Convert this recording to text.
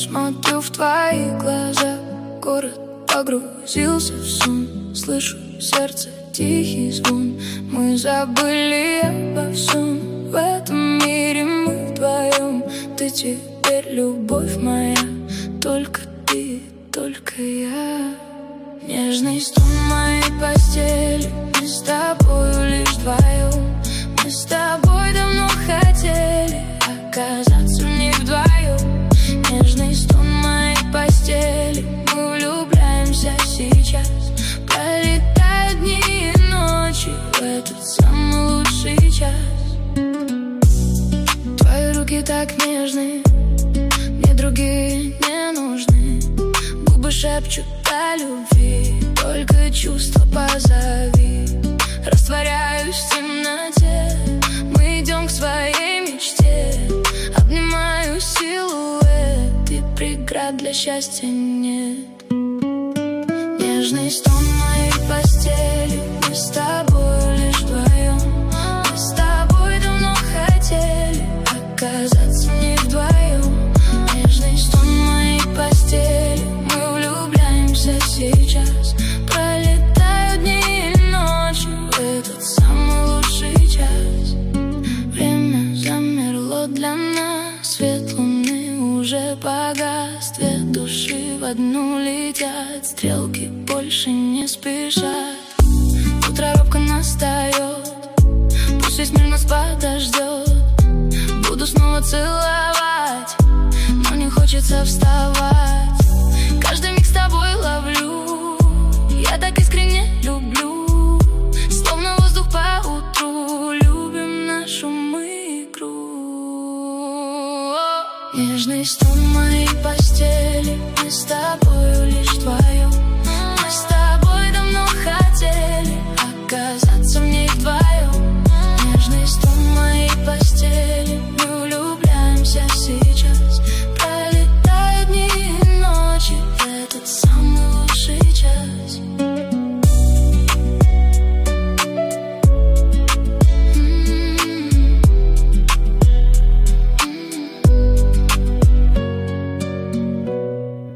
смотрю в твои глаза. Город погрузился в сон, слышу сердце тихий звон. Мы забыли обо всем, в этом мире мы вдвоем. Ты теперь любовь моя, только ты, только я. Нежный стон моей постели, мы с тобою лишь вдвоем. Мы с тобой давно хотели оказаться в ней вдвоем. Нежный стон моей постели, мы влюбляемся сейчас. Пролетают дни и ночи в этот самый лучший час. Твои руки так нежны, мне другие не нужны. Губы шепчут о любви, только чувства позови. Растворяюсь в темноте, мы идем к своей мечте. Обнимаю силуэт, и преград для счастья нет. Нежный стон моей постели, мы с тобой лишь вдвоем. Мы с тобой давно хотели оказаться в ней вдвоем. Нежный стон моей постели, мы влюбляемся сейчас. Пролетают дни и ночи в этот самый лучший час. Время замерло для нас, свет луны уже погас. Две души в одну летят, стрелки больше не спешат. Утро робко настает, пусть весь мир нас подождет. Буду снова целовать, но не хочется вставать. Каждый миг с тобой ловлю, я так искренне люблю. Словно воздух по утру, любим нашу мы игру. Нежный стон моей постели, мы с тобою лишь вдвоем. Мы с тобой